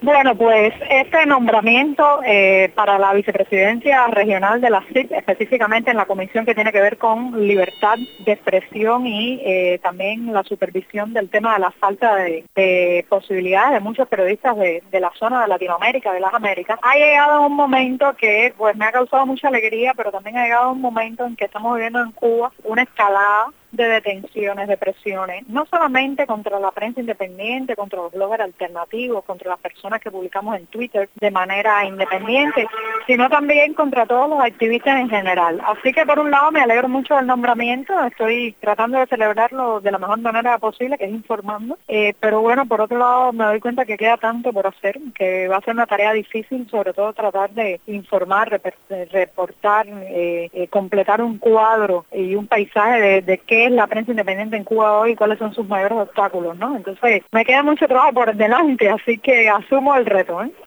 Bueno, pues este nombramiento para la vicepresidencia regional de la CIP, específicamente en la comisión que tiene que ver con libertad de expresión y también la supervisión del tema de la falta de posibilidades de muchos periodistas de la zona de Latinoamérica, de las Américas, ha llegado un momento que pues me ha causado mucha alegría, pero también ha llegado un momento en que estamos viviendo en Cuba una escalada de detenciones, de presiones, no solamente contra la prensa independiente, contra los bloggers alternativos, contra las personas que publicamos en Twitter de manera independiente, sino también contra todos los activistas en general. Así que por un lado me alegro mucho del nombramiento, estoy tratando de celebrarlo de la mejor manera posible, que es informando, pero bueno, por otro lado me doy cuenta que queda tanto por hacer, que va a ser una tarea difícil, sobre todo tratar de informar, reportar, completar un cuadro y un paisaje de qué es la prensa independiente en Cuba hoy y cuáles son sus mayores obstáculos, ¿no? Entonces, me queda mucho trabajo por delante, así que asumo el reto, ¿eh?